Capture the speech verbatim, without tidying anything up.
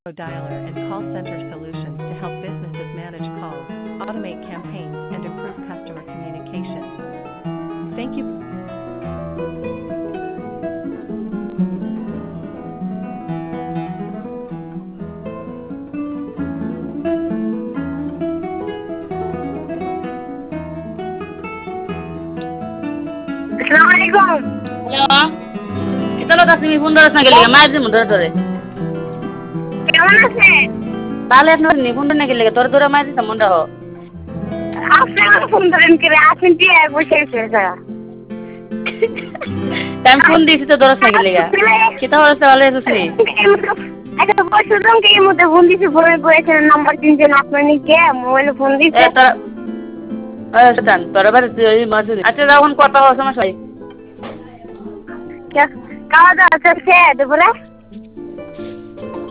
dialer and call center solutions to help businesses manage calls, automate campaigns, and improve customer communication. Thank you. আসসালামু আলাইকুম। Hello, এটা লোক আছে, তুমি phone ধরছ না গেলে মায়ের দিন ধরে ধরে কেমন আছেন? তাহলে আপনার নি ফোন না গেলে ধরে ধরে মায়ের দিতাম মনে রাখো। আপনি আমার ফোন ধরেন করে আসেন কি বসে গেছে। আমি ফোন দিয়েছি তো ধরছ না গেলে কিতা হচ্ছে ভালো আছিস নি? আচ্ছা বসুন কি এর মধ্যে ফোন দিছি ফোনে করেছেন নাম্বার তিনজন আপনার নিকে মোবাইলে ফোন এ দিছে। তোরা আচ্ছা জান তোরা বাড়ি তুই মাসুদ আচ্ছা যখন কথা হয় সমস্যা হয় খাওয়া দাওয়া চলছে দুপুরে?